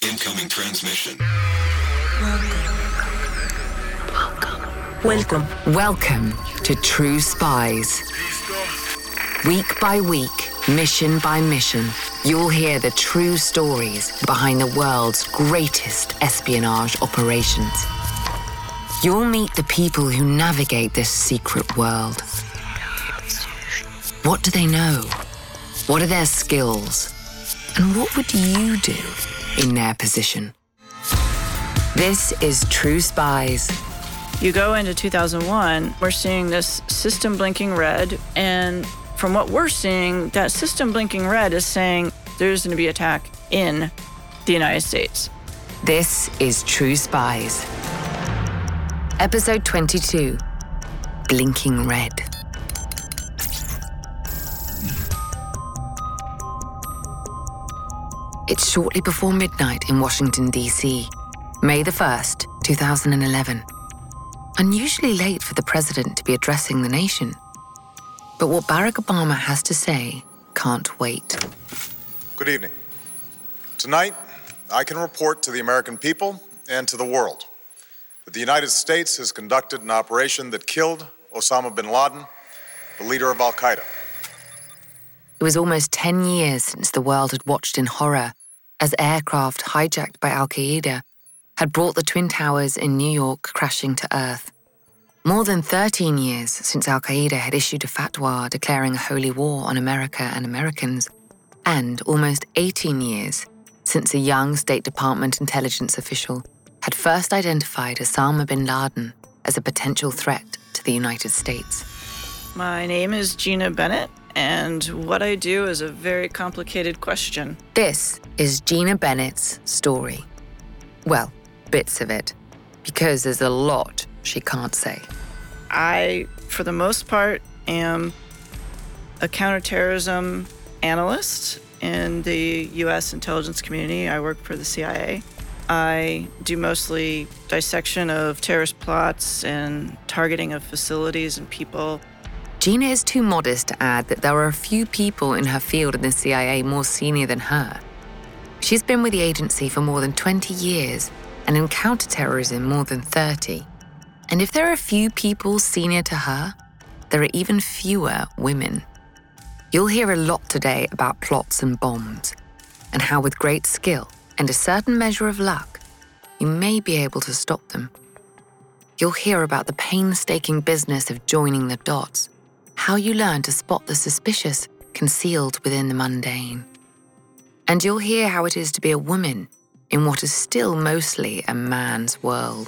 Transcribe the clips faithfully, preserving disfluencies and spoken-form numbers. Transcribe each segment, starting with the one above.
Incoming transmission. Welcome. Welcome to True Spies. Week by week, mission by mission, you'll hear the true stories behind the world's greatest espionage operations. You'll meet the people who navigate this secret world. What do they know? What are their skills? And what would you do in their position? This is True Spies. You go into two thousand one, we're seeing this system blinking red, and from what we're seeing, that system blinking red is saying there's going to be attack in the United States. This is True Spies. Episode twenty-two, Blinking Red. It's shortly before midnight in Washington, D C, May the first, two thousand eleven. Unusually late for the president to be addressing the nation. But what Barack Obama has to say can't wait. Good evening. Tonight, I can report to the American people and to the world that the United States has conducted an operation that killed Osama bin Laden, the leader of Al-Qaeda. It was almost ten years since the world had watched in horror as aircraft hijacked by Al-Qaeda had brought the Twin Towers in New York crashing to earth. More than thirteen years since Al-Qaeda had issued a fatwa declaring a holy war on America and Americans, and almost eighteen years since a young State Department intelligence official had first identified Osama bin Laden as a potential threat to the United States. My name is Gina Bennett, and what I do is a very complicated question. This is Gina Bennett's story. Well, bits of it, because there's a lot she can't say. I, for the most part, am a counterterrorism analyst in the U S intelligence community. I work for the C I A. I do mostly dissection of terrorist plots and targeting of facilities and people. Gina is too modest to add that there are a few people in her field in the C I A more senior than her. She's been with the agency for more than twenty years and in counterterrorism more than thirty. And if there are a few people senior to her, there are even fewer women. You'll hear a lot today about plots and bombs, and how with great skill and a certain measure of luck, you may be able to stop them. You'll hear about the painstaking business of joining the dots, how you learn to spot the suspicious concealed within the mundane. And you'll hear how it is to be a woman in what is still mostly a man's world.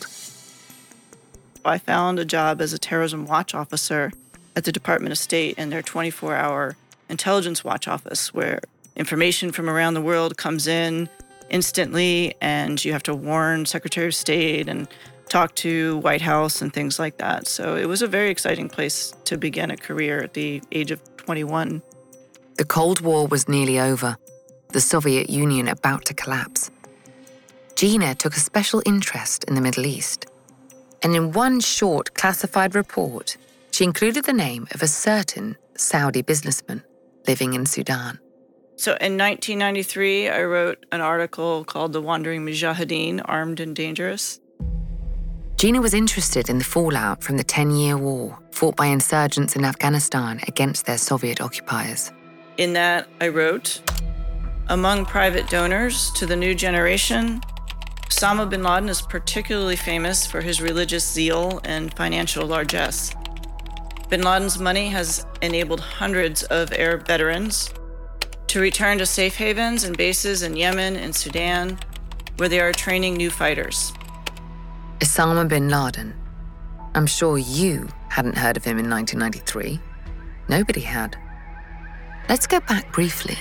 I found a job as a terrorism watch officer at the Department of State in their twenty-four hour intelligence watch office, where information from around the world comes in instantly, and you have to warn Secretary of State and talk to White House and things like that. So it was a very exciting place to begin a career at the age of twenty-one. The Cold War was nearly over, the Soviet Union about to collapse. Gina took a special interest in the Middle East. And in one short classified report, she included the name of a certain Saudi businessman living in Sudan. So in nineteen ninety-three, I wrote an article called The Wandering Mujahideen, Armed and Dangerous. Gina was interested in the fallout from the ten-year war fought by insurgents in Afghanistan against their Soviet occupiers. In that, I wrote, among private donors to the new generation, Osama bin Laden is particularly famous for his religious zeal and financial largesse. Bin Laden's money has enabled hundreds of Arab veterans to return to safe havens and bases in Yemen and Sudan, where they are training new fighters. Osama bin Laden. I'm sure you hadn't heard of him in nineteen ninety-three. Nobody had. Let's go back briefly.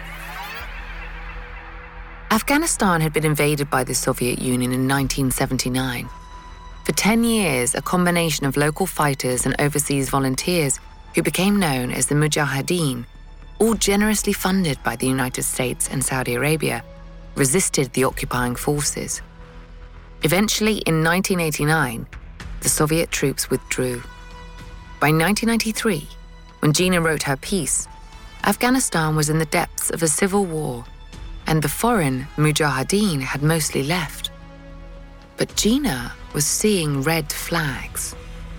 Afghanistan had been invaded by the Soviet Union in nineteen seventy-nine. For ten years, a combination of local fighters and overseas volunteers who became known as the Mujahideen, all generously funded by the United States and Saudi Arabia, resisted the occupying forces. Eventually, in nineteen eighty-nine, the Soviet troops withdrew. By nineteen ninety-three, when Gina wrote her piece, Afghanistan was in the depths of a civil war, and the foreign Mujahideen had mostly left. But Gina was seeing red flags.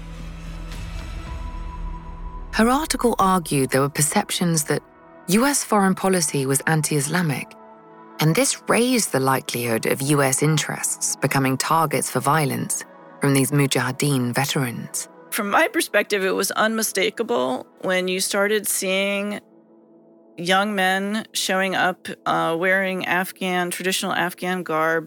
Her article argued there were perceptions that U S foreign policy was anti-Islamic, and this raised the likelihood of U S interests becoming targets for violence from these Mujahideen veterans. From my perspective, it was unmistakable when you started seeing young men showing up uh, wearing Afghan, traditional Afghan garb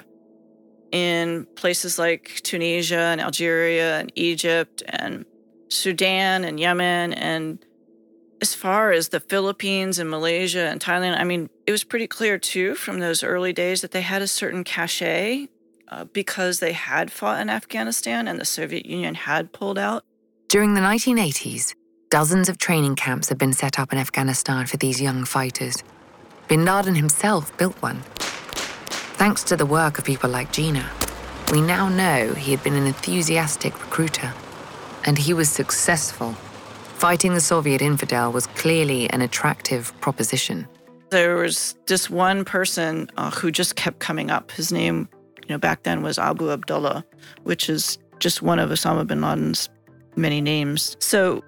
in places like Tunisia and Algeria and Egypt and Sudan and Yemen, and as far as the Philippines and Malaysia and Thailand. I mean, it was pretty clear, too, from those early days that they had a certain cachet uh, because they had fought in Afghanistan and the Soviet Union had pulled out. During the nineteen eighties, dozens of training camps had been set up in Afghanistan for these young fighters. Bin Laden himself built one. Thanks to the work of people like Gina, we now know he had been an enthusiastic recruiter. And he was successful. Fighting the Soviet infidel was clearly an attractive proposition. There was this one person uh, who just kept coming up. His name, you know, back then was Abu Abdullah, which is just one of Osama bin Laden's many names. So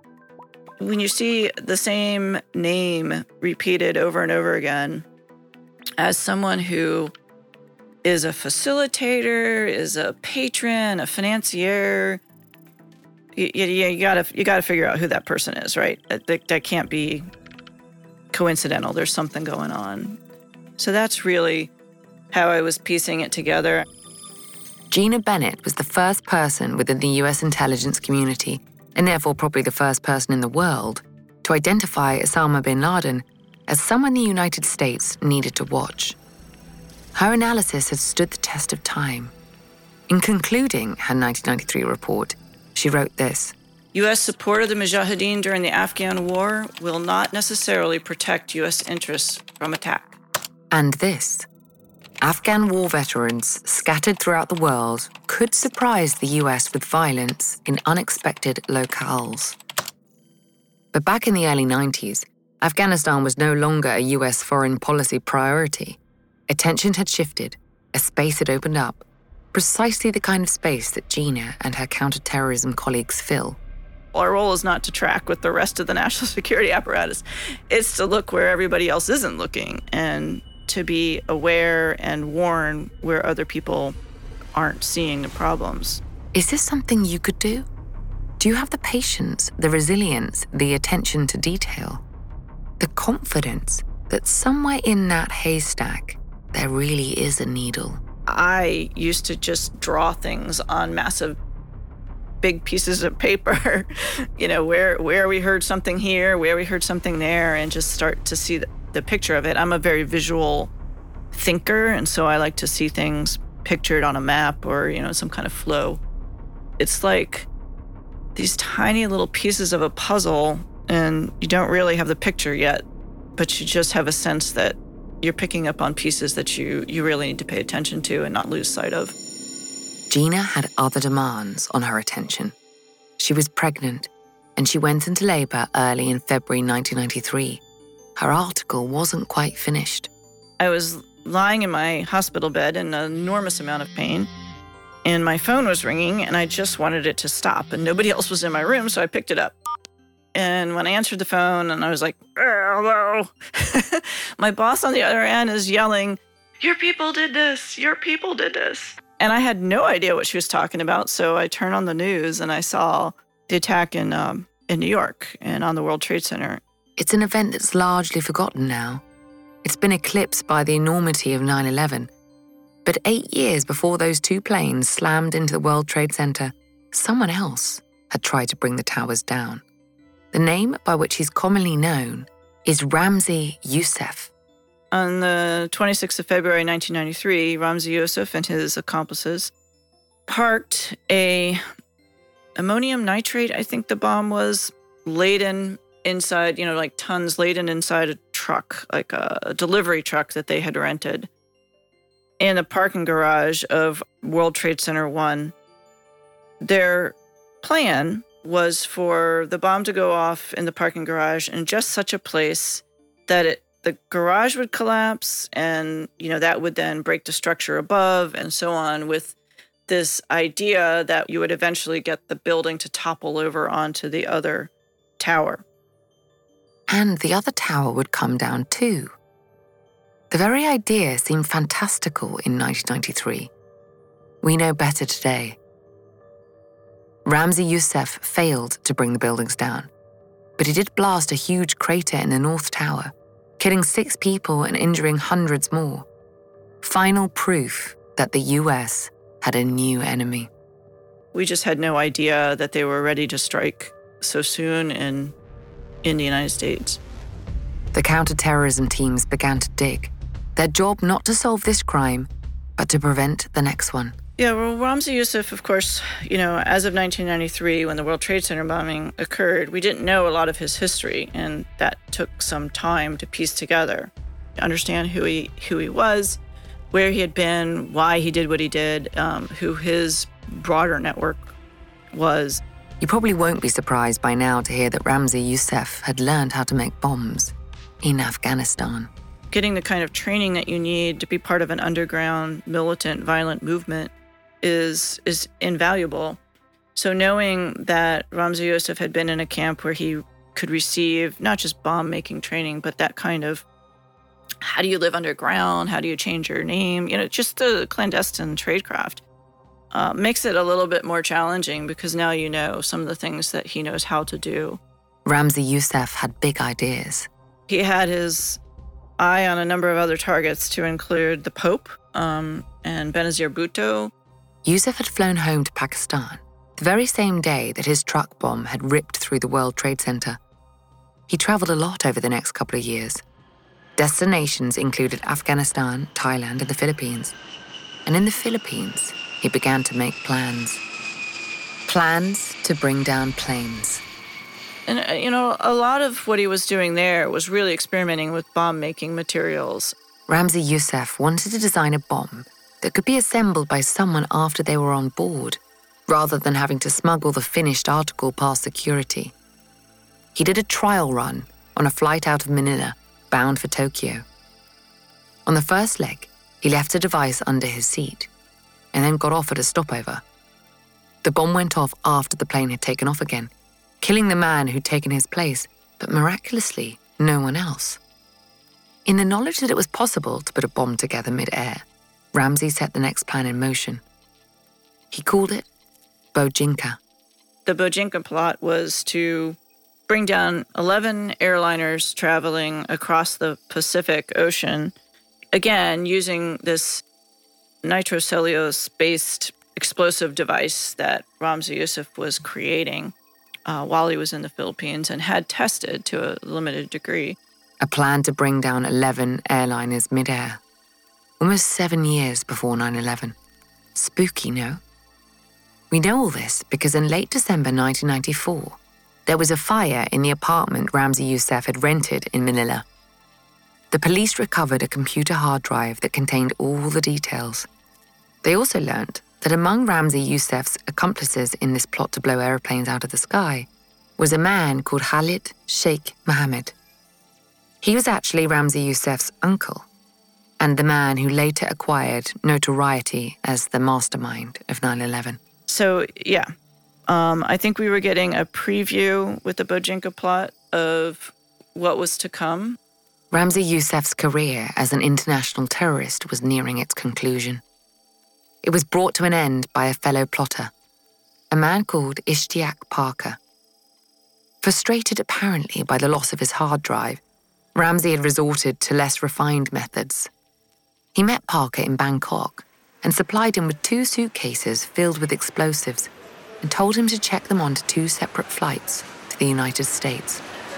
when you see the same name repeated over and over again as someone who is a facilitator, is a patron, a financier, you, you, you gotta you gotta figure out who that person is, right? That, that can't be coincidental. There's something going on. So that's really how I was piecing it together. Gina Bennett was the first person within the U S intelligence community, and therefore probably the first person in the world, to identify Osama bin Laden as someone the United States needed to watch. Her analysis had stood the test of time. In concluding her nineteen ninety-three report, she wrote this: U S support of the Mujahideen during the Afghan war will not necessarily protect U S interests from attack. And this: Afghan war veterans scattered throughout the world could surprise the U S with violence in unexpected locales. But back in the early nineties, Afghanistan was no longer a U S foreign policy priority. Attention had shifted, a space had opened up, precisely the kind of space that Gina and her counterterrorism colleagues fill. Our role is not to track with the rest of the national security apparatus. It's to look where everybody else isn't looking and to be aware and warn where other people aren't seeing the problems. Is this something you could do? Do you have the patience, the resilience, the attention to detail, the confidence that somewhere in that haystack there really is a needle? I used to just draw things on massive, big pieces of paper, you know, where where we heard something here, where we heard something there, and just start to see the, the picture of it. I'm a very visual thinker, and so I like to see things pictured on a map or, you know, some kind of flow. It's like these tiny little pieces of a puzzle, and you don't really have the picture yet, but you just have a sense that you're picking up on pieces that you, you really need to pay attention to and not lose sight of. Gina had other demands on her attention. She was pregnant, and she went into labor early in February nineteen ninety-three. Her article wasn't quite finished. I was lying in my hospital bed in an enormous amount of pain, and my phone was ringing, and I just wanted it to stop, and nobody else was in my room, so I picked it up. And when I answered the phone and I was like, hello, my boss on the other end is yelling, your people did this, your people did this. And I had no idea what she was talking about, so I turned on the news and I saw the attack in um, in New York and on the World Trade Center. It's an event that's largely forgotten now. It's been eclipsed by the enormity of nine eleven. But eight years before those two planes slammed into the World Trade Center, someone else had tried to bring the towers down. The name by which he's commonly known is Ramzi Youssef. On the twenty-sixth of February, nineteen ninety-three, Ramzi Youssef and his accomplices parked a ammonium nitrate, I think the bomb was, laden inside, you know, like tons laden inside a truck, like a delivery truck that they had rented in the parking garage of World Trade Center one. Their plan was for the bomb to go off in the parking garage in just such a place that it the garage would collapse, and, you know, that would then break the structure above and so on, with this idea that you would eventually get the building to topple over onto the other tower. And the other tower would come down too. The very idea seemed fantastical in nineteen ninety-three. We know better today. Ramzi Youssef failed to bring the buildings down, but he did blast a huge crater in the North Tower, killing six people and injuring hundreds more. Final proof that the U S had a new enemy. We just had no idea that they were ready to strike so soon in, in the United States. The counterterrorism teams began to dig, their job not to solve this crime, but to prevent the next one. Yeah, well, Ramzi Youssef, of course, you know, as of nineteen ninety-three, when the World Trade Center bombing occurred, we didn't know a lot of his history, and that took some time to piece together, to understand who he who he was, where he had been, why he did what he did, um, who his broader network was. You probably won't be surprised by now to hear that Ramzi Youssef had learned how to make bombs in Afghanistan. Getting the kind of training that you need to be part of an underground, militant, violent movement is is invaluable. So knowing that Ramzi Youssef had been in a camp where he could receive not just bomb-making training, but that kind of, how do you live underground? How do you change your name? You know, just the clandestine tradecraft uh, makes it a little bit more challenging, because now you know some of the things that he knows how to do. Ramzi Youssef had big ideas. He had his eye on a number of other targets, to include the Pope um, and Benazir Bhutto. Youssef had flown home to Pakistan the very same day that his truck bomb had ripped through the World Trade Center. He traveled a lot over the next couple of years. Destinations included Afghanistan, Thailand, and the Philippines. And in the Philippines, he began to make plans. Plans to bring down planes. And, uh, you know, a lot of what he was doing there was really experimenting with bomb-making materials. Ramzi Youssef wanted to design a bomb that could be assembled by someone after they were on board, rather than having to smuggle the finished article past security. He did a trial run on a flight out of Manila, bound for Tokyo. On the first leg, he left a device under his seat, and then got off at a stopover. The bomb went off after the plane had taken off again, killing the man who'd taken his place, but miraculously, no one else. In the knowledge that it was possible to put a bomb together mid-air, Ramzi set the next plan in motion. He called it Bojinka. The Bojinka plot was to bring down eleven airliners traveling across the Pacific Ocean, again, using this nitrocellulose-based explosive device that Ramzi Youssef was creating uh, while he was in the Philippines and had tested to a limited degree. A plan to bring down eleven airliners mid-air, almost seven years before nine eleven. Spooky, no? We know all this because in late December nineteen ninety-four, there was a fire in the apartment Ramzi Youssef had rented in Manila. The police recovered a computer hard drive that contained all the details. They also learned that among Ramzi Youssef's accomplices in this plot to blow aeroplanes out of the sky was a man called Khalid Sheikh Mohammed. He was actually Ramzi Youssef's uncle, and the man who later acquired notoriety as the mastermind of nine eleven. So, yeah, um, I think we were getting a preview with the Bojinka plot of what was to come. Ramzi Youssef's career as an international terrorist was nearing its conclusion. It was brought to an end by a fellow plotter, a man called Ishtiaq Parker. Frustrated apparently by the loss of his hard drive, Ramzi had resorted to less refined methods. He met Parker in Bangkok and supplied him with two suitcases filled with explosives and told him to check them onto two separate flights to the United States.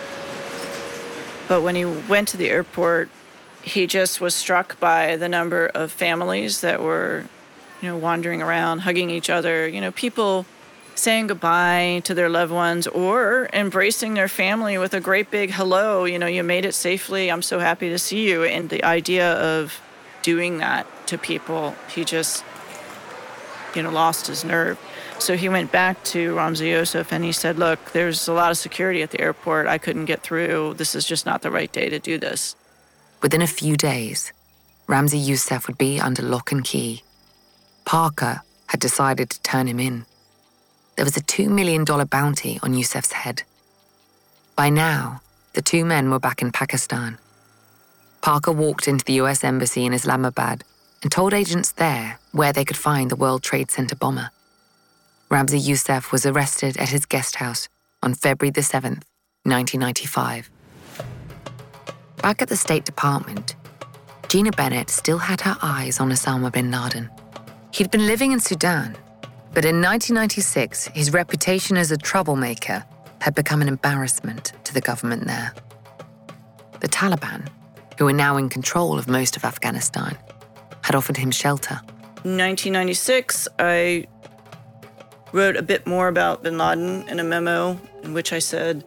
But when he went to the airport, he just was struck by the number of families that were, you know, wandering around, hugging each other, you know, people saying goodbye to their loved ones or embracing their family with a great big hello, you know, you made it safely, I'm so happy to see you. And the idea of doing that to people, he just, you know, lost his nerve. So he went back to Ramzi Youssef and he said, look, there's a lot of security at the airport. I couldn't get through. This is just not the right day to do this. within a few days, Ramzi Youssef would be under lock and key. Parker had decided to turn him in. There was a two million dollars bounty on Youssef's head. By now, the two men were back in Pakistan. Parker walked into the U S Embassy in Islamabad and told agents there where they could find the World Trade Center bomber. Ramzi Youssef was arrested at his guest house on February the seventh, nineteen ninety-five. Back at the State Department, Gina Bennett still had her eyes on Osama bin Laden. He'd been living in Sudan, but in nineteen ninety-six, his reputation as a troublemaker had become an embarrassment to the government there. The Taliban, who were now in control of most of Afghanistan, had offered him shelter. In nineteen ninety-six, I wrote a bit more about bin Laden in a memo in which I said,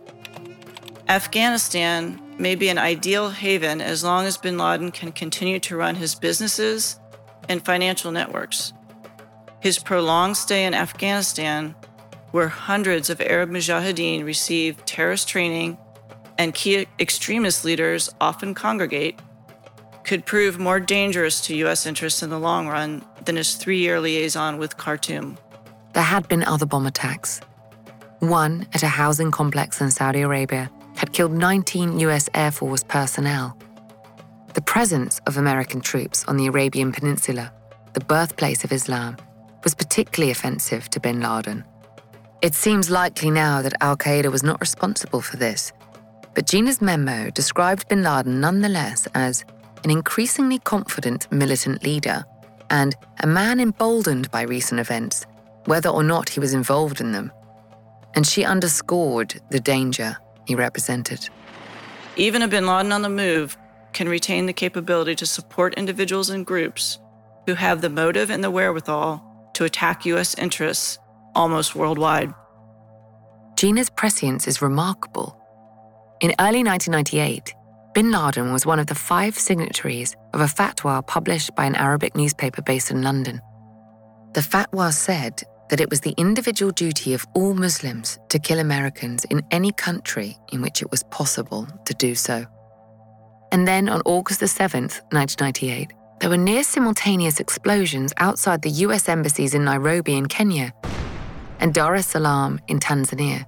Afghanistan may be an ideal haven as long as bin Laden can continue to run his businesses and financial networks. His prolonged stay in Afghanistan, where hundreds of Arab Mujahideen receive terrorist training and key extremist leaders often congregate, could prove more dangerous to U S interests in the long run than his three-year liaison with Khartoum. There had been other bomb attacks. One at a housing complex in Saudi Arabia had killed nineteen U S Air Force personnel. The presence of American troops on the Arabian Peninsula, the birthplace of Islam, was particularly offensive to bin Laden. It seems likely now that al-Qaeda was not responsible for this, but Gina's memo described bin Laden nonetheless as an increasingly confident militant leader and a man emboldened by recent events, whether or not he was involved in them. And she underscored the danger he represented. Even a bin Laden on the move can retain the capability to support individuals and groups who have the motive and the wherewithal to attack U S interests almost worldwide. Gina's prescience is remarkable. In early nineteen ninety-eight, bin Laden was one of the five signatories of a fatwa published by an Arabic newspaper based in London. The fatwa said that it was the individual duty of all Muslims to kill Americans in any country in which it was possible to do so. And then on August the seventh, nineteen ninety-eight, there were near simultaneous explosions outside the U S embassies in Nairobi in Kenya and Dar es Salaam in Tanzania.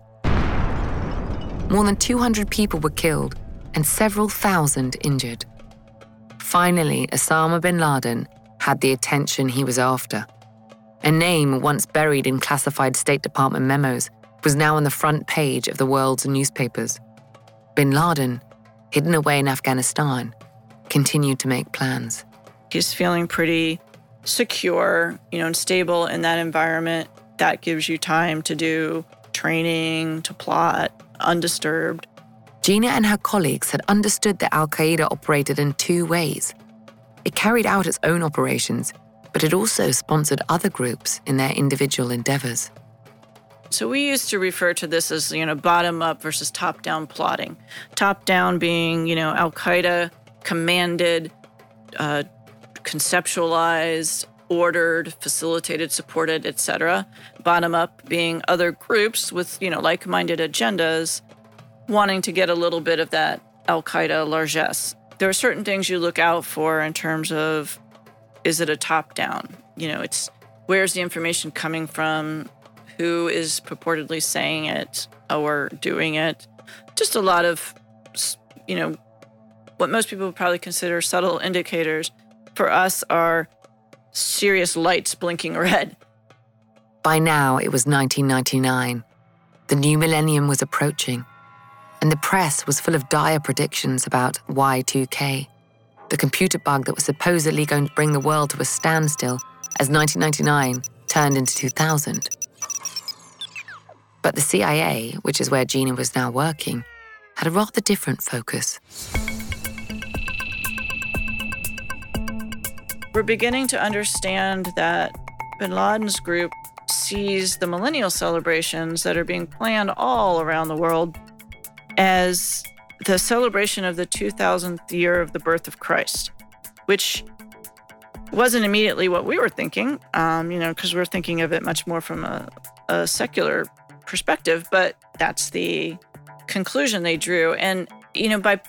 More than two hundred people were killed and several thousand injured. Finally, Osama bin Laden had the attention he was after. A name once buried in classified State Department memos was now on the front page of the world's newspapers. Bin Laden, hidden away in Afghanistan, continued to make plans. He's feeling pretty secure, you know, and stable in that environment. That gives you time to do training, to plot, undisturbed. Gina and her colleagues had understood that al-Qaeda operated in two ways. It carried out its own operations, but it also sponsored other groups in their individual endeavors. So we used to refer to this as, you know, bottom-up versus top-down plotting. Top-down being, you know, al-Qaeda commanded, uh, conceptualized, ordered, facilitated, supported, et cetera. Bottom-up being other groups with, you know, like-minded agendas wanting to get a little bit of that al-Qaeda largesse. There are certain things you look out for in terms of, is it a top-down? You know, it's where's the information coming from? Who is purportedly saying it or doing it? Just a lot of, you know, what most people would probably consider subtle indicators for us are serious lights blinking red. By now, it was nineteen ninety-nine. The new millennium was approaching, and the press was full of dire predictions about Y two K, the computer bug that was supposedly going to bring the world to a standstill as nineteen ninety-nine turned into two thousand. But the C I A, which is where Gina was now working, had a rather different focus. We're beginning to understand that bin Laden's group sees the millennial celebrations that are being planned all around the world as the celebration of the two thousandth year of the birth of Christ, which wasn't immediately what we were thinking, um, you know, because we're thinking of it much more from a, a secular perspective, but that's the conclusion they drew. And, you know, by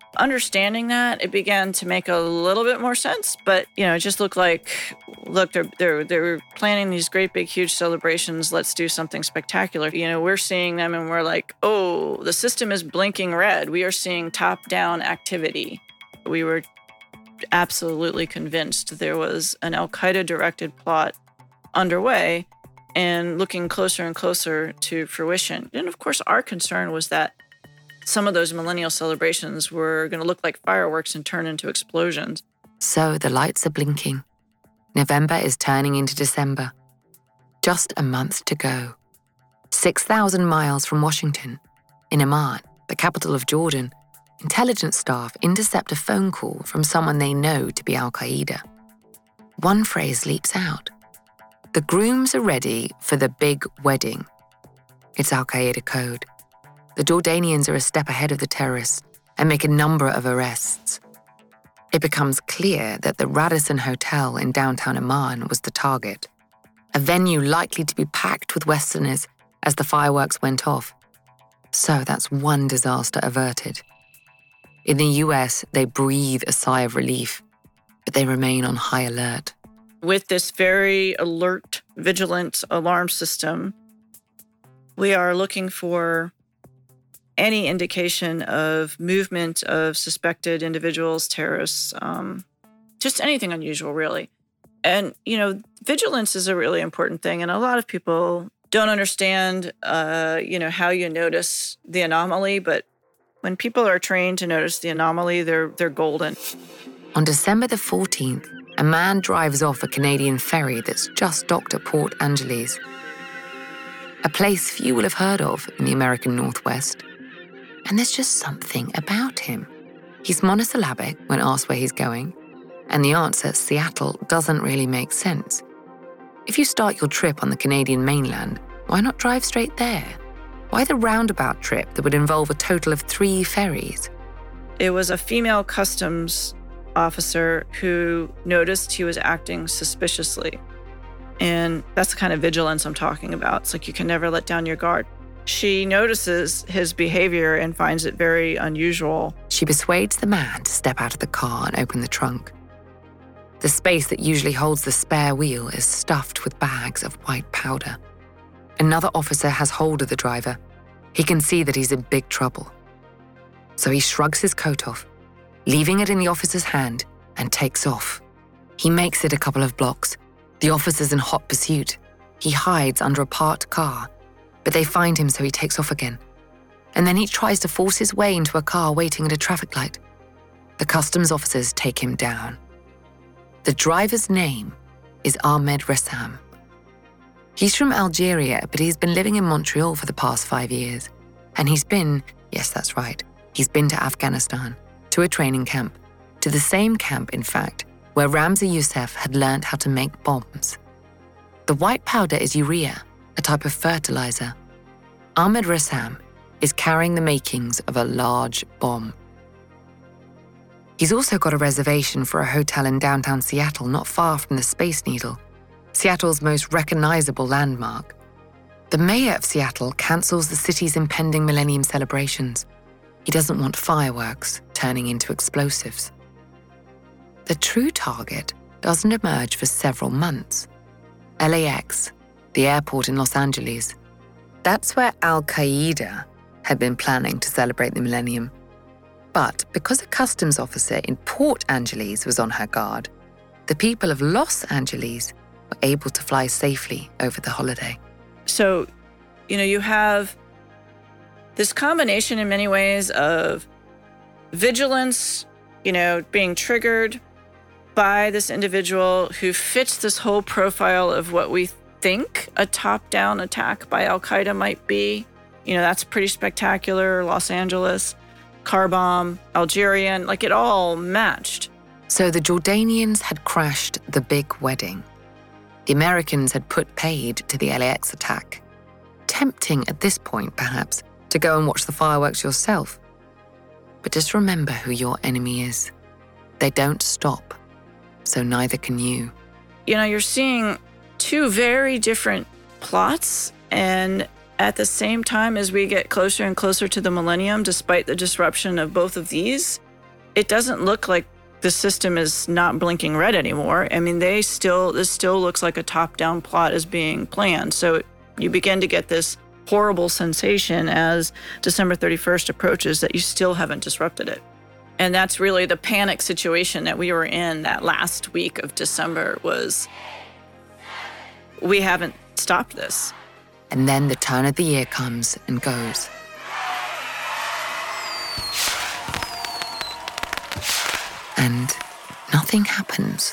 Understanding that, it began to make a little bit more sense. But, you know, it just looked like, look, they're, they're, they're planning these great, big, huge celebrations. Let's do something spectacular. You know, we're seeing them and we're like, oh, the system is blinking red. We are seeing top-down activity. We were absolutely convinced there was an al-Qaeda-directed plot underway and looking closer and closer to fruition. And, of course, our concern was that some of those millennial celebrations were going to look like fireworks and turn into explosions. So the lights are blinking. November is turning into December. Just a month to go. six thousand miles from Washington, in Amman, the capital of Jordan, intelligence staff intercept a phone call from someone they know to be al-Qaeda. One phrase leaps out. The grooms are ready for the big wedding. It's al-Qaeda code. The Jordanians are a step ahead of the terrorists and make a number of arrests. It becomes clear that the Radisson Hotel in downtown Amman was the target, a venue likely to be packed with Westerners as the fireworks went off. So that's one disaster averted. In the U S, they breathe a sigh of relief, but they remain on high alert. With this very alert, vigilant alarm system, we are looking for any indication of movement of suspected individuals, terrorists, um, just anything unusual, really. And, you know, vigilance is a really important thing. And a lot of people don't understand, uh, you know, how you notice the anomaly. But when people are trained to notice the anomaly, they're they're golden. On December the fourteenth, a man drives off a Canadian ferry that's just docked at Port Angeles, a place few will have heard of in the American Northwest. And there's just something about him. He's monosyllabic when asked where he's going, and the answer, Seattle, doesn't really make sense. If you start your trip on the Canadian mainland, why not drive straight there? Why the roundabout trip that would involve a total of three ferries? It was a female customs officer who noticed he was acting suspiciously. And that's the kind of vigilance I'm talking about. It's like you can never let down your guard. She notices his behavior and finds it very unusual. She persuades the man to step out of the car and open the trunk. The space that usually holds the spare wheel is stuffed with bags of white powder. Another officer has hold of the driver. He can see that he's in big trouble. So he shrugs his coat off, leaving it in the officer's hand, and takes off. He makes it a couple of blocks. The officer's in hot pursuit. He hides under a parked car, but they find him, so he takes off again. And then he tries to force his way into a car waiting at a traffic light. The customs officers take him down. The driver's name is Ahmed Ressam. He's from Algeria, but he's been living in Montreal for the past five years. And he's been, yes, that's right, he's been to Afghanistan, to a training camp, to the same camp, in fact, where Ramzi Youssef had learned how to make bombs. The white powder is urea, a type of fertilizer. Ahmed Ressam is carrying the makings of a large bomb. He's also got a reservation for a hotel in downtown Seattle, not far from the Space Needle, Seattle's most recognizable landmark. The mayor of Seattle cancels the city's impending millennium celebrations. He doesn't want fireworks turning into explosives. The true target doesn't emerge for several months. L A X, the airport in Los Angeles. That's where al-Qaeda had been planning to celebrate the millennium. But because a customs officer in Port Angeles was on her guard, the people of Los Angeles were able to fly safely over the holiday. So, you know, you have this combination in many ways of vigilance, you know, being triggered by this individual who fits this whole profile of what we think a top-down attack by al-Qaeda might be. You know, that's pretty spectacular. Los Angeles, car bomb, Algerian, like it all matched. So the Jordanians had crashed the big wedding. The Americans had put paid to the L A X attack. Tempting at this point, perhaps, to go and watch the fireworks yourself. But just remember who your enemy is. They don't stop, so neither can you. You know, you're seeing two very different plots, and at the same time as we get closer and closer to the millennium, despite the disruption of both of these, it doesn't look like the system is not blinking red anymore. I mean, they still, this still looks like a top-down plot is being planned. So you begin to get this horrible sensation as December thirty-first approaches that you still haven't disrupted it. And that's really the panic situation that we were in that last week of December was, we haven't stopped this. And then the turn of the year comes and goes. And nothing happens.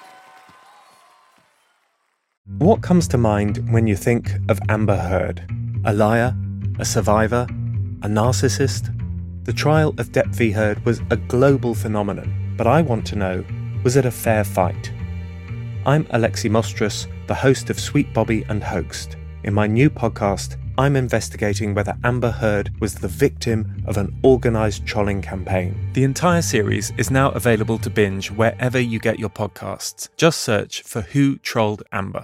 What comes to mind when you think of Amber Heard? A liar? A survivor? A narcissist? The trial of Depp v. Heard was a global phenomenon, but I want to know, was it a fair fight? I'm Alexi Mostrous, the host of Sweet Bobby and Hoaxed. In my new podcast, I'm investigating whether Amber Heard was the victim of an organised trolling campaign. The entire series is now available to binge wherever you get your podcasts. Just search for Who Trolled Amber.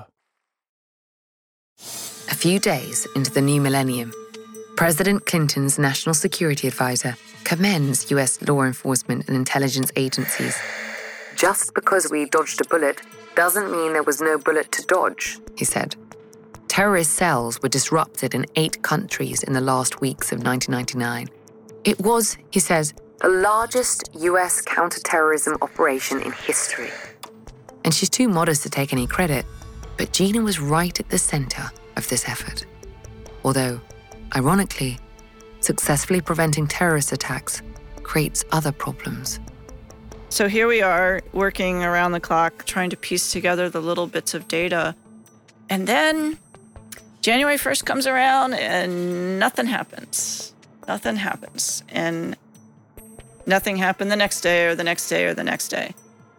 A few days into the new millennium, President Clinton's national security advisor commends U S law enforcement and intelligence agencies. Just because we dodged a bullet doesn't mean there was no bullet to dodge, he said. Terrorist cells were disrupted in eight countries in the last weeks of nineteen ninety-nine. It was, he says, the largest U S counterterrorism operation in history. And she's too modest to take any credit, but Gina was right at the center of this effort. Although, ironically, successfully preventing terrorist attacks creates other problems. So here we are working around the clock, trying to piece together the little bits of data. And then January first comes around and nothing happens. Nothing happens. And nothing happened the next day or the next day or the next day.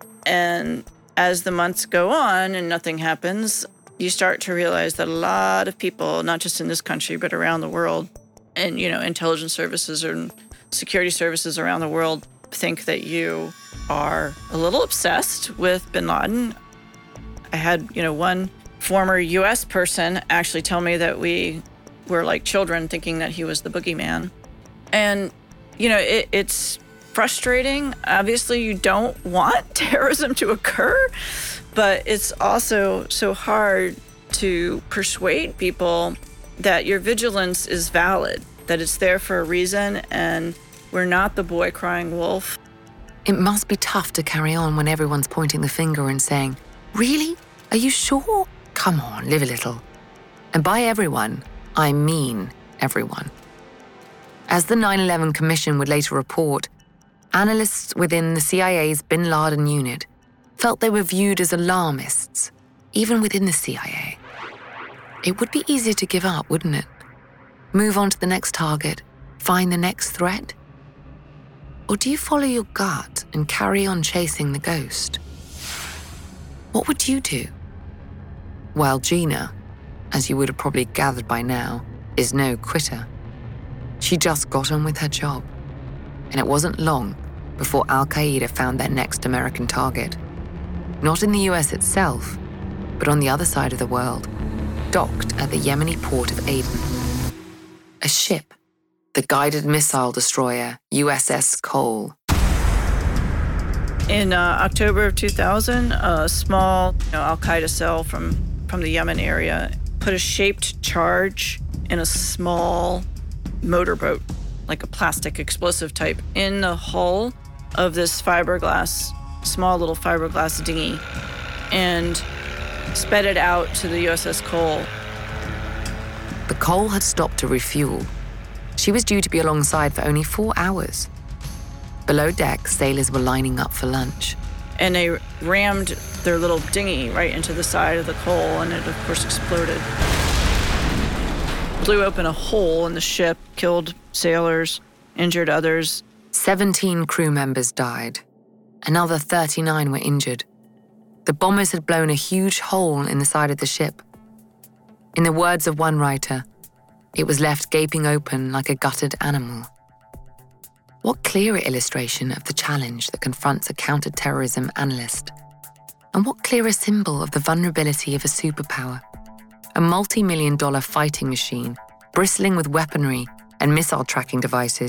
And as the months go on and nothing happens, you start to realize that a lot of people, not just in this country, but around the world, and, you know, intelligence services and security services around the world think that you are a little obsessed with bin Laden. I had, you know, one former U S person actually tell me that we were like children thinking that he was the boogeyman. And, you know, it, it's frustrating. Obviously, you don't want terrorism to occur, but it's also so hard to persuade people that your vigilance is valid, that it's there for a reason, and we're not the boy crying wolf. It must be tough to carry on when everyone's pointing the finger and saying, "Really? Are you sure? Come on, live a little." And by everyone, I mean everyone. As the nine eleven Commission would later report, analysts within the C I A's bin Laden unit felt they were viewed as alarmists, even within the C I A. It would be easier to give up, wouldn't it? Move on to the next target, find the next threat? Or do you follow your gut and carry on chasing the ghost? What would you do? Well, Gina, as you would have probably gathered by now, is no quitter. She just got on with her job. And it wasn't long before Al-Qaeda found their next American target. Not in the U S itself, but on the other side of the world, docked at the Yemeni port of Aden. A ship, the guided missile destroyer U S S Cole. In uh, October of two thousand, a small you know, Al-Qaeda cell from, from the Yemen area put a shaped charge in a small motorboat, like a plastic explosive type, in the hull of this fiberglass, small little fiberglass dinghy, and sped it out to the U S S Cole. The Cole had stopped to refuel. She was due to be alongside for only four hours. Below deck, sailors were lining up for lunch. And they rammed their little dinghy right into the side of the Cole, and it, of course, exploded. Blew open a hole in the ship, killed sailors, injured others. Seventeen crew members died. Another thirty-nine were injured. The bombers had blown a huge hole in the side of the ship. In the words of one writer, it was left gaping open like a gutted animal. What clearer illustration of the challenge that confronts a counter-terrorism analyst? And what clearer symbol of the vulnerability of a superpower? A multi-million dollar fighting machine, bristling with weaponry and missile tracking devices,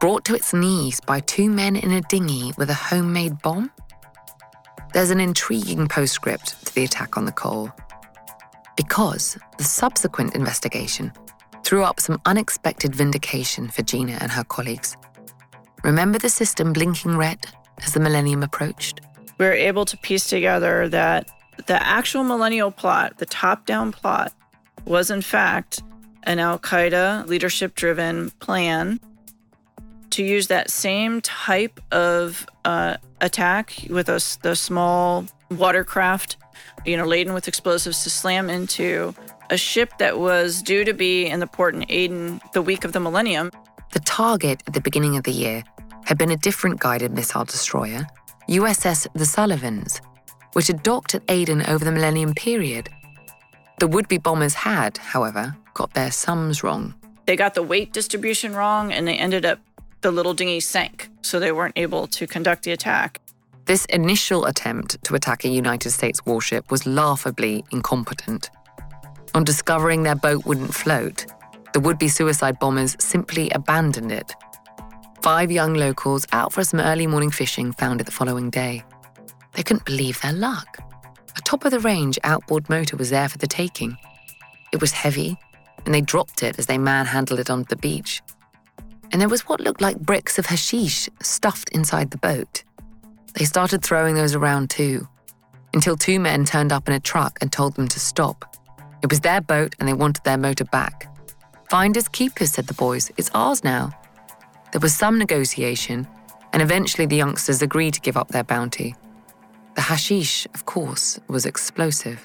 brought to its knees by two men in a dinghy with a homemade bomb? There's an intriguing postscript to the attack on the Cole, because the subsequent investigation threw up some unexpected vindication for Gina and her colleagues. Remember the system blinking red as the millennium approached? We were able to piece together that the actual millennial plot, the top-down plot, was in fact an al-Qaeda leadership-driven plan to use that same type of uh, attack with a, the small watercraft, you know, laden with explosives to slam into a ship that was due to be in the port in Aden the week of the millennium. The target at the beginning of the year had been a different guided missile destroyer, U S S The Sullivans, which had docked at Aden over the millennium period. The would-be bombers had, however, got their sums wrong. They got the weight distribution wrong, and they ended up, the little dinghy sank, so they weren't able to conduct the attack. This initial attempt to attack a United States warship was laughably incompetent. On discovering their boat wouldn't float, the would-be suicide bombers simply abandoned it. Five young locals out for some early morning fishing found it the following day. They couldn't believe their luck. A top-of-the-range outboard motor was there for the taking. It was heavy, and they dropped it as they manhandled it onto the beach. And there was what looked like bricks of hashish stuffed inside the boat. They started throwing those around too, until two men turned up in a truck and told them to stop. It was their boat and they wanted their motor back. Finders keepers, said the boys. It's ours now. There was some negotiation, and eventually the youngsters agreed to give up their bounty. The hashish, of course, was explosive.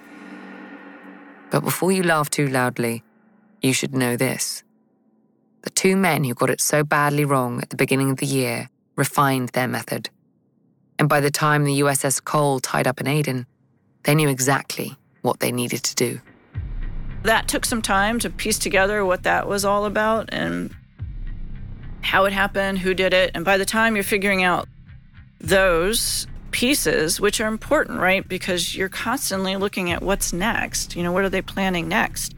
But before you laugh too loudly, you should know this. The two men who got it so badly wrong at the beginning of the year refined their method. And by the time the U S S Cole tied up in Aden, they knew exactly what they needed to do. That took some time to piece together what that was all about and how it happened, who did it. And by the time you're figuring out those pieces, which are important, right? Because you're constantly looking at what's next. You know, what are they planning next?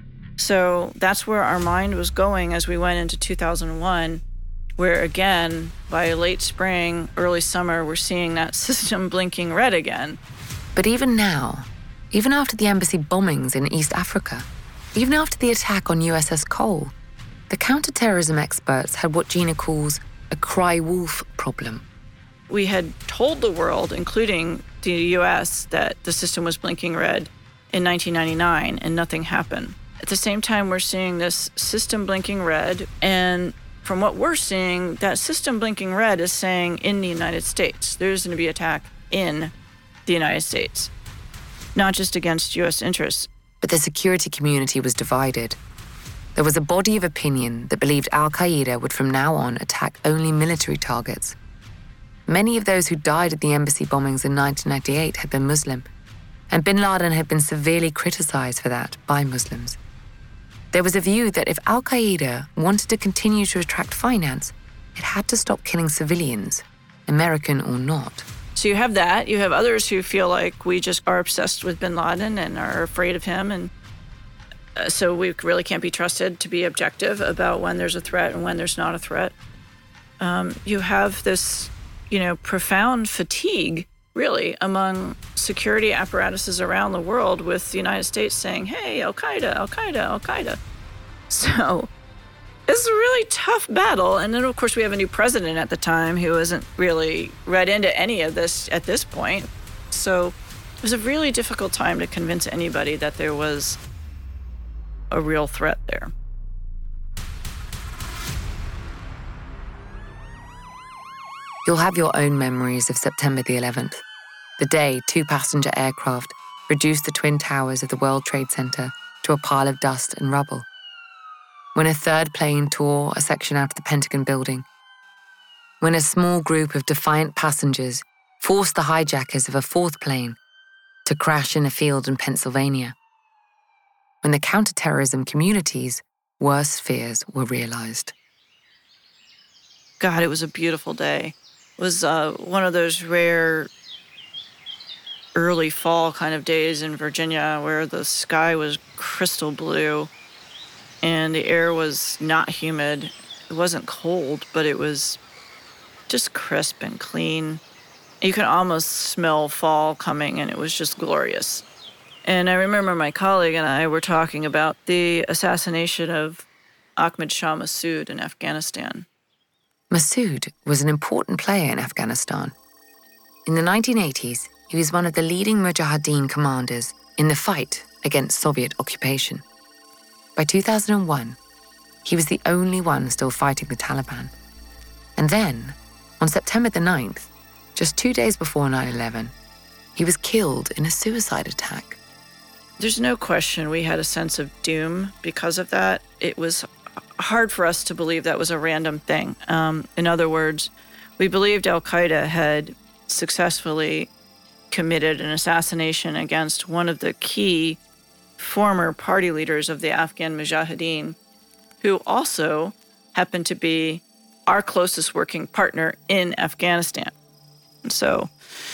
So that's where our mind was going as we went into two thousand one, where again, by late spring, early summer, we're seeing that system blinking red again. But even now, even after the embassy bombings in East Africa, even after the attack on U S S Cole, the counterterrorism experts had what Gina calls a cry wolf problem. We had told the world, including the U S, that the system was blinking red in nineteen ninety-nine, and nothing happened. At the same time, we're seeing this system blinking red, and from what we're seeing, that system blinking red is saying in the United States. There's going to be attack in the United States, not just against U S interests. But the security community was divided. There was a body of opinion that believed al-Qaeda would from now on attack only military targets. Many of those who died at the embassy bombings in nineteen ninety-eight had been Muslim, and bin Laden had been severely criticized for that by Muslims. There was a view that if al-Qaeda wanted to continue to attract finance, it had to stop killing civilians, American or not. So you have that. You have others who feel like we just are obsessed with bin Laden and are afraid of him, and uh, so we really can't be trusted to be objective about when there's a threat and when there's not a threat. Um, you have this, you know, profound fatigue, really, among security apparatuses around the world with the United States saying, hey, al-Qaeda, al-Qaeda, al-Qaeda. So it's a really tough battle. And then, of course, we have a new president at the time who isn't really read into any of this at this point. So it was a really difficult time to convince anybody that there was a real threat there. You'll have your own memories of September the eleventh, the day two passenger aircraft reduced the twin towers of the World Trade Center to a pile of dust and rubble. When a third plane tore a section out of the Pentagon building. When a small group of defiant passengers forced the hijackers of a fourth plane to crash in a field in Pennsylvania. When the counterterrorism community's worst fears were realized. God, it was a beautiful day. It was uh, one of those rare early fall kind of days in Virginia where the sky was crystal blue and the air was not humid It wasn't cold, but it was just crisp and clean. You could almost smell fall coming, and it was just glorious. And I remember my colleague and I were talking about the assassination of Ahmad Shah Massoud in Afghanistan. Massoud was an important player in Afghanistan. In the nineteen eighties, he was one of the leading Mujahideen commanders in the fight against Soviet occupation. By two thousand one, he was the only one still fighting the Taliban. And then, on September the ninth, just two days before nine eleven, he was killed in a suicide attack. There's no question we had a sense of doom because of that. It was hard for us to believe that was a random thing. Um, in other words, we believed al-Qaeda had successfully committed an assassination against one of the key former party leaders of the Afghan Mujahideen, who also happened to be our closest working partner in Afghanistan. And so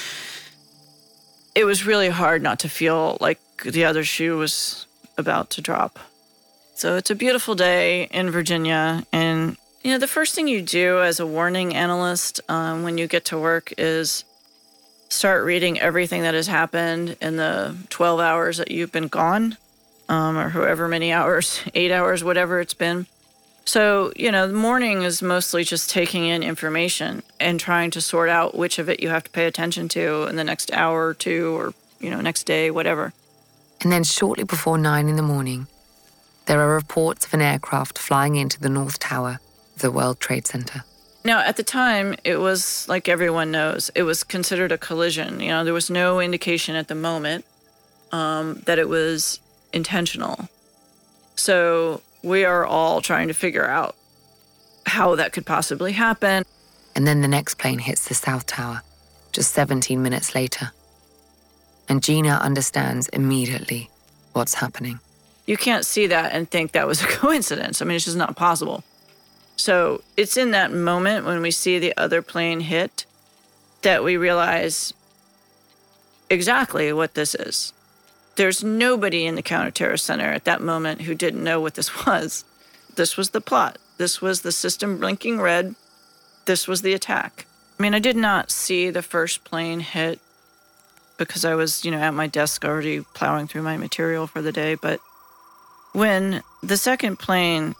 it was really hard not to feel like the other shoe was about to drop. So it's a beautiful day in Virginia. And, you know, the first thing you do as a warning analyst um, when you get to work is start reading everything that has happened in the twelve hours that you've been gone, um, or however many hours, eight hours, whatever it's been. So, you know, the morning is mostly just taking in information and trying to sort out which of it you have to pay attention to in the next hour or two or, you know, next day, whatever. And then shortly before nine in the morning, there are reports of an aircraft flying into the North Tower of the World Trade Center. Now, at the time, it was, like everyone knows, it was considered a collision. You know, there was no indication at the moment um, that it was intentional. So we are all trying to figure out how that could possibly happen. And then the next plane hits the South Tower, just seventeen minutes later. And Gina understands immediately what's happening. You can't see that and think that was a coincidence. I mean, it's just not possible. So it's in that moment when we see the other plane hit that we realize exactly what this is. There's nobody in the counterterrorist center at that moment who didn't know what this was. This was the plot. This was the system blinking red. This was the attack. I mean, I did not see the first plane hit because I was, you know, at my desk already plowing through my material for the day. But when the second plane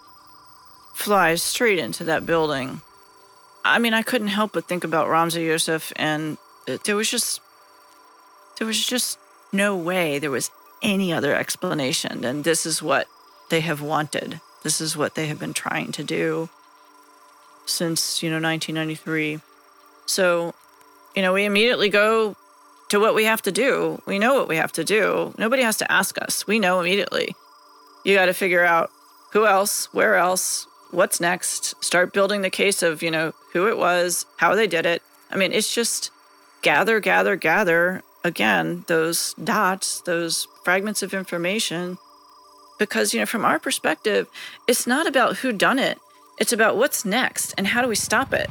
flies straight into that building, I mean, I couldn't help but think about Ramzi Youssef, and there was just, there was just no way there was any other explanation. And this is what they have wanted. This is what they have been trying to do since, you know, nineteen ninety-three. So, you know, we immediately go to what we have to do. We know what we have to do. Nobody has to ask us. We know immediately. You got to figure out who else, where else, what's next. Start building the case of, you know, who it was, how they did it. I mean, it's just gather, gather, gather, again, those dots, those fragments of information. Because, you know, from our perspective, it's not about who done it. It's about what's next and how do we stop it.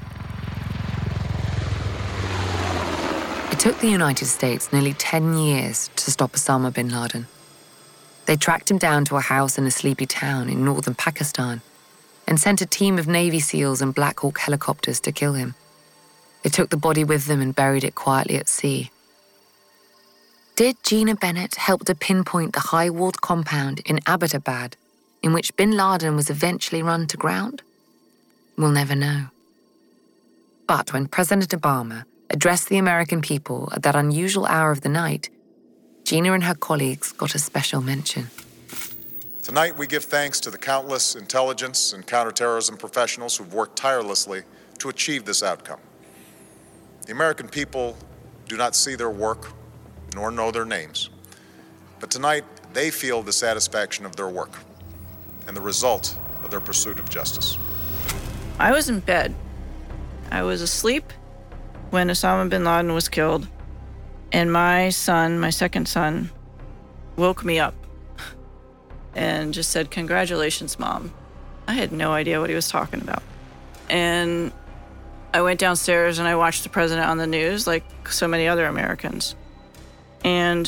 It took the United States nearly ten years to stop Osama bin Laden. They tracked him down to a house in a sleepy town in northern Pakistan and sent a team of Navy SEALs and Black Hawk helicopters to kill him. They took the body with them and buried it quietly at sea. Did Gina Bennett help to pinpoint the high-walled compound in Abbottabad in which bin Laden was eventually run to ground? We'll never know. But when President Obama addressed the American people at that unusual hour of the night, Gina and her colleagues got a special mention. Tonight, we give thanks to the countless intelligence and counterterrorism professionals who've worked tirelessly to achieve this outcome. The American people do not see their work nor know their names, but tonight they feel the satisfaction of their work and the result of their pursuit of justice. I was in bed. I was asleep when Osama bin Laden was killed, and my son, my second son, woke me up and just said, "Congratulations, Mom." I had no idea what he was talking about. And I went downstairs and I watched the president on the news like so many other Americans. And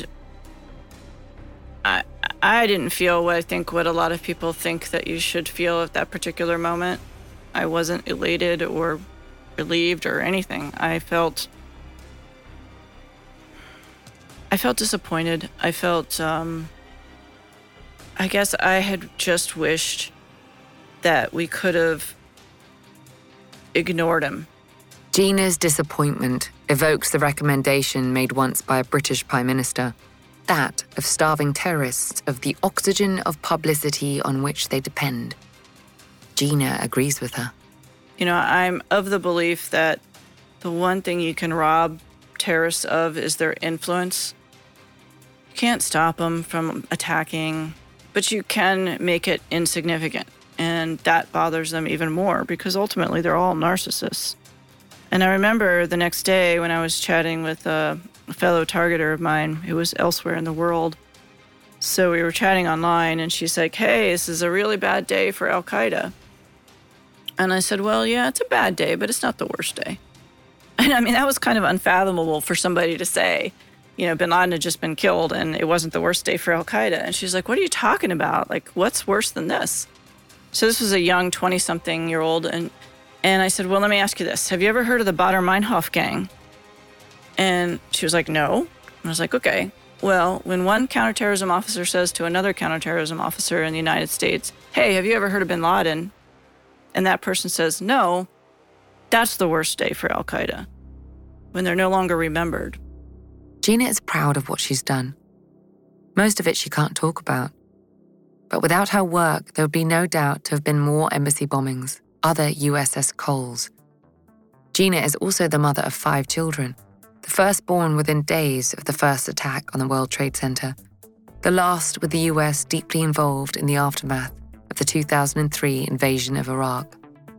I I didn't feel what I think what a lot of people think that you should feel at that particular moment. I wasn't elated or relieved or anything. I felt I felt disappointed. I felt, um, I guess I had just wished that we could have ignored him. Gina's disappointment evokes the recommendation made once by a British Prime Minister, that of starving terrorists of the oxygen of publicity on which they depend. Gina agrees with her. You know, I'm of the belief that the one thing you can rob terrorists of is their influence. You can't stop them from attacking, but you can make it insignificant. And that bothers them even more because ultimately they're all narcissists. And I remember the next day when I was chatting with a fellow targeter of mine who was elsewhere in the world. So we were chatting online and she's like, hey, this is a really bad day for Al-Qaeda. And I said, well, yeah, it's a bad day, but it's not the worst day. And I mean, that was kind of unfathomable for somebody to say. You know, bin Laden had just been killed and it wasn't the worst day for Al-Qaeda. And she's like, what are you talking about? Like, what's worse than this? So this was a young twenty-something-year-old. And, and I said, well, let me ask you this. Have you ever heard of the Baader-Meinhof gang? And she was like, no. And I was like, okay. Well, when one counterterrorism officer says to another counterterrorism officer in the United States, hey, have you ever heard of bin Laden? And that person says, no, that's the worst day for Al-Qaeda, when they're no longer remembered. Gina is proud of what she's done. Most of it she can't talk about. But without her work, there would be no doubt to have been more embassy bombings, other U S S Coles. Gina is also the mother of five children, the first born within days of the first attack on the World Trade Center, the last with the U S deeply involved in the aftermath of the two thousand three invasion of Iraq.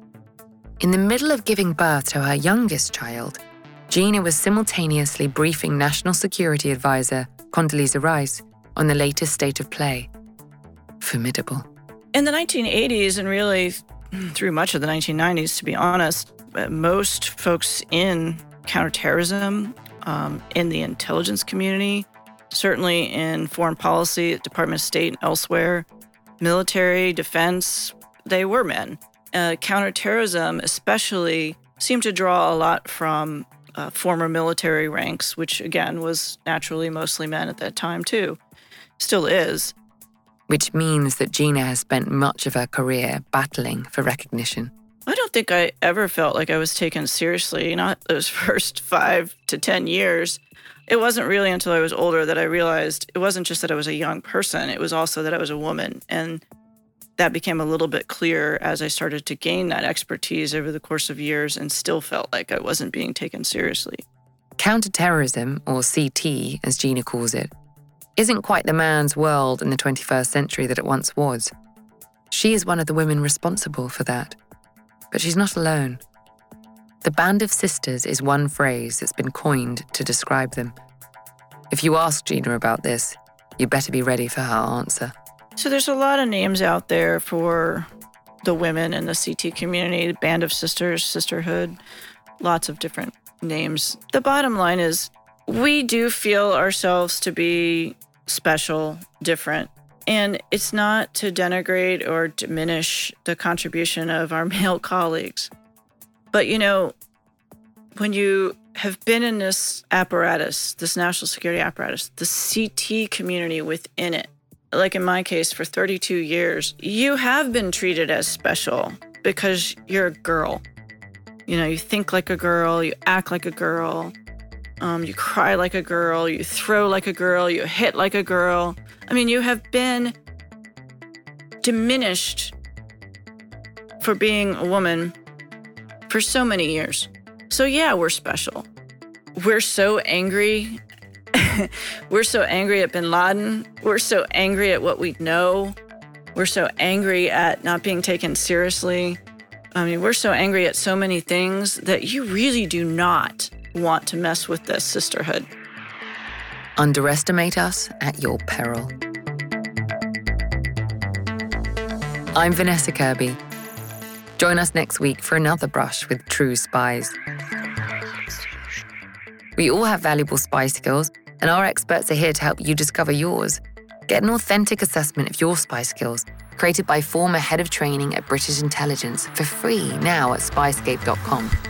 In the middle of giving birth to her youngest child, Gina was simultaneously briefing National Security Advisor Condoleezza Rice on the latest state of play. Formidable. In the nineteen eighties, and really through much of the nineteen nineties, to be honest, most folks in counterterrorism, um, in the intelligence community, certainly in foreign policy, Department of State and elsewhere, military, defense, they were men. Uh, counterterrorism especially seemed to draw a lot from uh, former military ranks, which again was naturally mostly men at that time too. Still is. Which means that Gina has spent much of her career battling for recognition. I don't think I ever felt like I was taken seriously, not those first five to ten years. It wasn't really until I was older that I realized it wasn't just that I was a young person, it was also that I was a woman. And that became a little bit clearer as I started to gain that expertise over the course of years and still felt like I wasn't being taken seriously. Counterterrorism, or C T, as Gina calls it, isn't quite the man's world in the twenty-first century that it once was. She is one of the women responsible for that. But she's not alone. The Band of Sisters is one phrase that's been coined to describe them. If you ask Gina about this, you better be ready for her answer. So there's a lot of names out there for the women in the C T community, Band of Sisters, Sisterhood, lots of different names. The bottom line is we do feel ourselves to be special, different. And it's not to denigrate or diminish the contribution of our male colleagues. But, you know, when you have been in this apparatus, this national security apparatus, the C T community within it, like in my case, for thirty-two years, you have been treated as special because you're a girl. You know, you think like a girl, you act like a girl, um, you cry like a girl, you throw like a girl, you hit like a girl. I mean, you have been diminished for being a woman for so many years. So yeah, we're special. We're so angry. We're so angry at bin Laden. We're so angry at what we know. We're so angry at not being taken seriously. I mean, we're so angry at so many things that you really do not want to mess with this sisterhood. Underestimate us at your peril. I'm Vanessa Kirby. Join us next week for another brush with true spies. We all have valuable spy skills, and our experts are here to help you discover yours. Get an authentic assessment of your spy skills created by former head of training at British Intelligence for free now at spyscape dot com.